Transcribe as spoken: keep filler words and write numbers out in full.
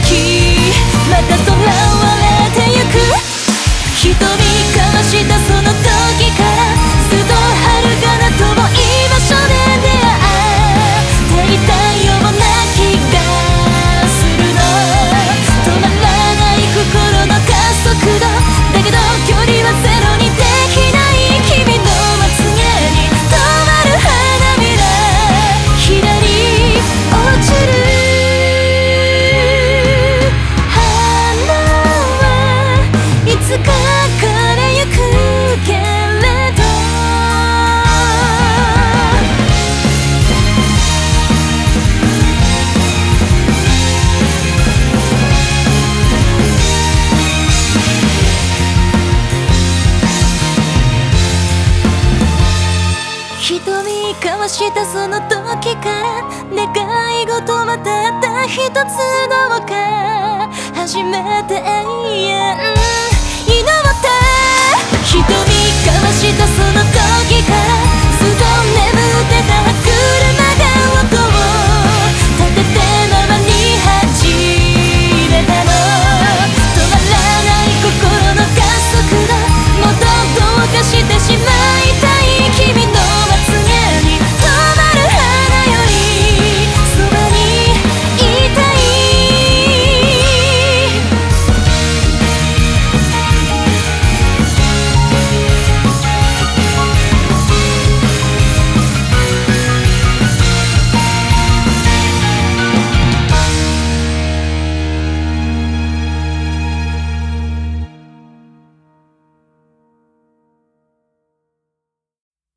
きまた囚われてゆく。瞳交わしたその時からずっと遥かな遠い場所で出会っていたような気がするの。止まらない心の加速度だけど距離はゼロにできない君のまつげに止まる花びら左落ちる。花はいつか枯れゆくけれど瞳交わしたその時から願い事またった一つどうか初めて永遠祈って。瞳交わしたそ